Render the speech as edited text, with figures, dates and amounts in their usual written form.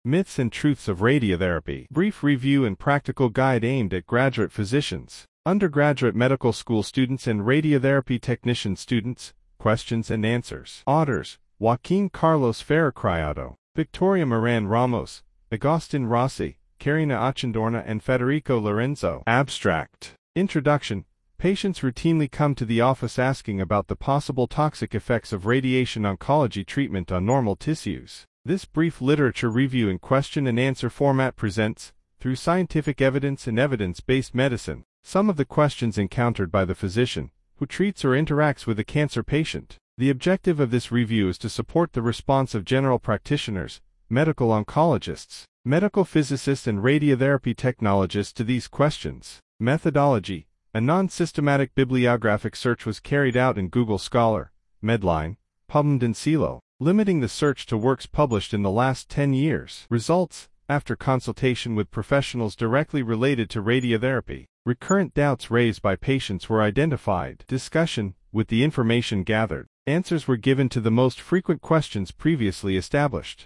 Myths and Truths of Radiotherapy. Brief review and practical guide aimed at graduate physicians, undergraduate medical school students and radiotherapy technician students. Questions and answers. Authors: Joaquin Carlos Ferrer Criado, Victoria Moran Ramos, Agustin Rossi, Karina Achandorna and Federico Lorenzo. Abstract. Introduction. Patients routinely come to the office asking about the possible toxic effects of radiation oncology treatment on normal tissues. This brief literature review in question and answer format presents, through scientific evidence and evidence-based medicine, some of the questions encountered by the physician who treats or interacts with a cancer patient. The objective of this review is to support the response of general practitioners, medical oncologists, medical physicists and radiotherapy technologists to these questions. Methodology. A non-systematic bibliographic search was carried out in Google Scholar, Medline, PubMed and Celo, limiting the search to works published in the last 10 years. Results. After consultation with professionals directly related to radiotherapy, recurrent doubts raised by patients were identified. Discussion. With the information gathered, answers were given to the most frequent questions previously established.